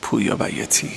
پویا بیاتی.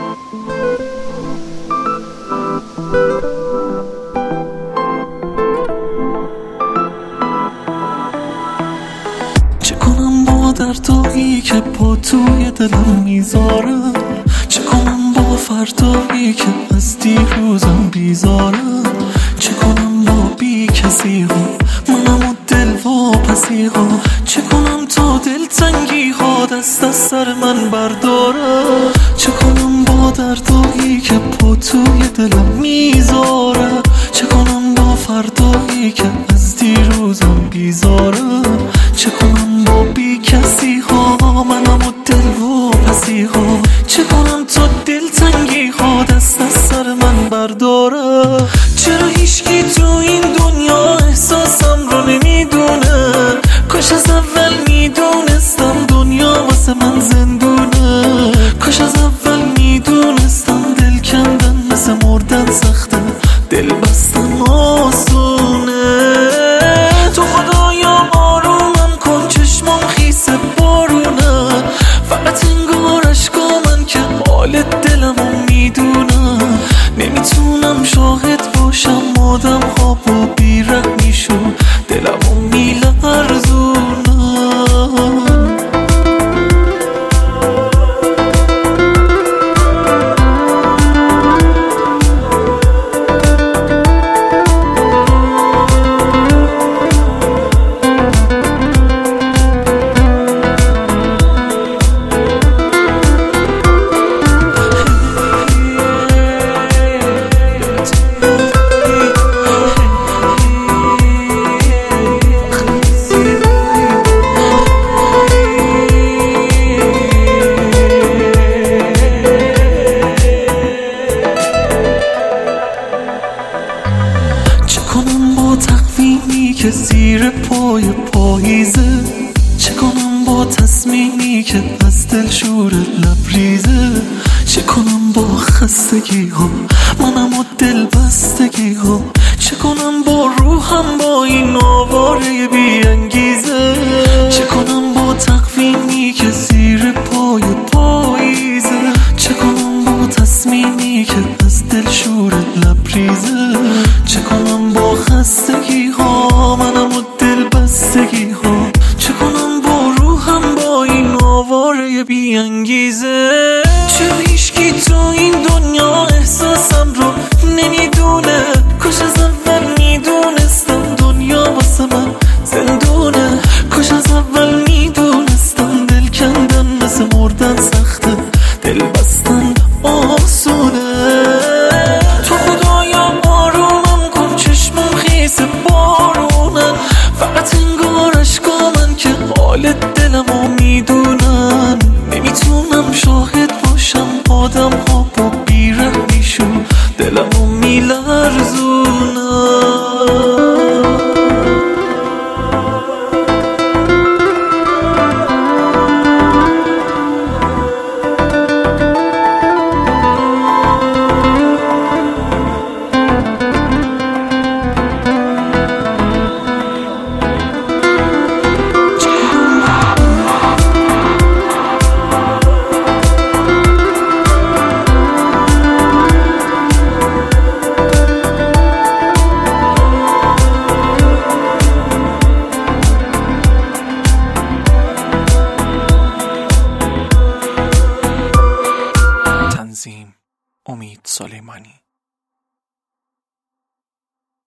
چه کنم با دردایی که پا توی دلم میذارم، چه کنم با فردایی که از دیروزم بیزارم، چه کنم با بی کسی ها منم و دل واپسی ها، چه کنم تا دلتنگی ها دست از سر من برداره، چه کنم با دردایی که پا توی دلم میذاره، چه کنم با فردایی که از دیروزم بیزاره، چه کنم با بی کسی ها منم و دل واپسی ها، چه کنم تا دلتنگی ها دست از سر من برداره. چرا هیچکی تو این دنیا احساسم رو نمیدونه؟ کاش از اول میدونستم دنیا واسه من زندونه، کاش از اول میدونستم دل کندن مثل مردن سخته، دل بستن آسونه. تو خدایا آرومم کن چشمام خیس بارونه، فقط انگار اشکا من که حال دلمو میدونم، نمیتونم شاهد باشم آدم ها با بیرحمیشون دلمو میلرزونم. تقویمی که زیر پای پاییزه، چه کنم با تصمیمی که از دل شور لبریزه، چه کنم با خستگی ها منم و دل بستگی ها، چه کنم با روحم با این آواره بی انگیزه، چه کنم با تقویمی که زیر پای پاییزه، چه کنم با تصمیمی که از دل شور لبریزه، چه کنم با خستگی ها منم و دل بستگی ها، چه کنم با روحم با این آواره بی انگیزه. چرا هیچکی تو این دنیا احساسم رو نمیدونه؟ کاش از اول میدونستم دنیا واسه من زندونه، کاش از اول میدونستم دل کندن مثل مردن سخته، دل بستن آسونه. تو خدایا آرومم کن چشمم خیس بارونه، فقط انگار اشکا من که حال دلمو میدونن، نمیتونم شاهد باشم آدم ها با بیرحمیشون دلمو میلرزونن. امید سلیمانی.